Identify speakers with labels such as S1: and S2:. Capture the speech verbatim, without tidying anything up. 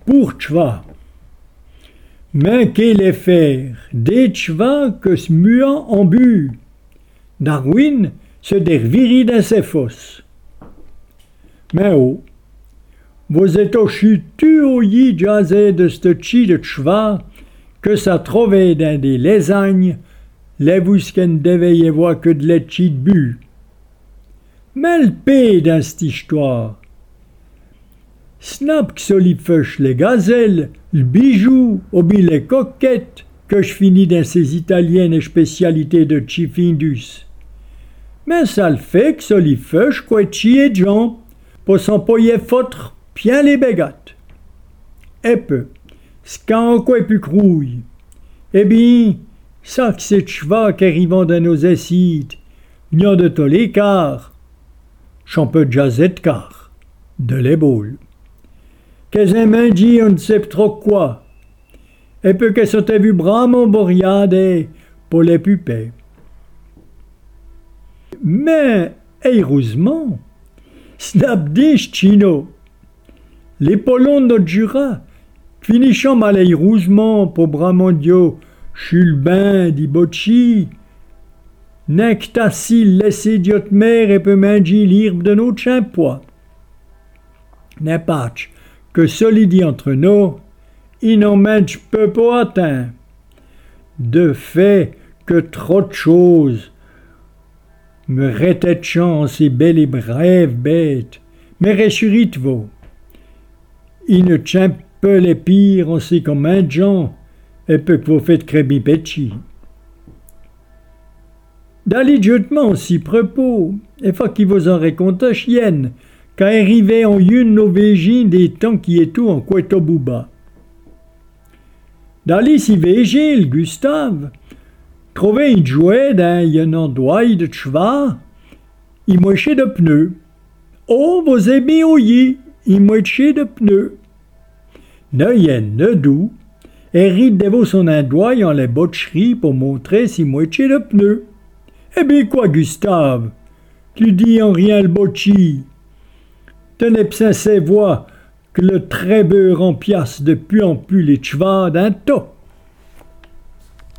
S1: pour tchva. Mais qu'est les faire des tchva que se muant en but. Darwin se derviri dans ses fosses. Mais oh, vous êtes au chutu au yi jazé de ce chi de tchva que ça trouvait dans des lasagnes, les vousken devaient voir que de les chi de but. Mais le paix dans cette histoire. Snap que solifeuche les gazelles, le bijou, ou bien les coquettes, que je finis dans ces italiennes et spécialités de Chifindus. Mais ça le fait que solifeuche quoi chier de gens, pour s'empoyer foutre bien les bégates. Et peu, scan quoi plus crouille. Eh bien, ça que c'est cheva qui arrivant dans nos essites, n'y a de tous les quarts. J'en peux jazette car, de l'épaule. Qu'elles aiment dit on ne sait trop quoi. Et peu qu'elles sont vu bramement boriade pour les pupées. Mais, heureusement, snap dish chino. Les polons de Jura, finissant malheureusement pour bramondio, chulbin di bocci, nectacile laissé diot mère et peut manger l'herbe de notre chimpois. N'est pas que solidi entre nous, il n'en mange peu pas atteint. De fait que trop de choses me rétèchant ces belles et brèves bêtes, mais ressurite-vous. Il ne tient peu les pires, on sait comme un gens, et peu que vous faites crébi petchi. D'aller jutement si propos, et faut qu'il vous en raconte chienne, quand arrivait en une nos végines des temps qui est tout en Kouetobouba. D'aller si végile, Gustave, trouvait une jouet dans un endroit de cheva, il mouchait de pneus. Oh, vous aimez ouïe, il mouchait de pneus. Ne yen, ne doux, et rit de son endroit en les botcheries pour montrer si mouchait de pneus. Eh bien quoi, Gustave, tu dis en rien le botchi. Tenez p'sin ses voix que le trébeur en piace de plus en plus les chevaux d'un tas.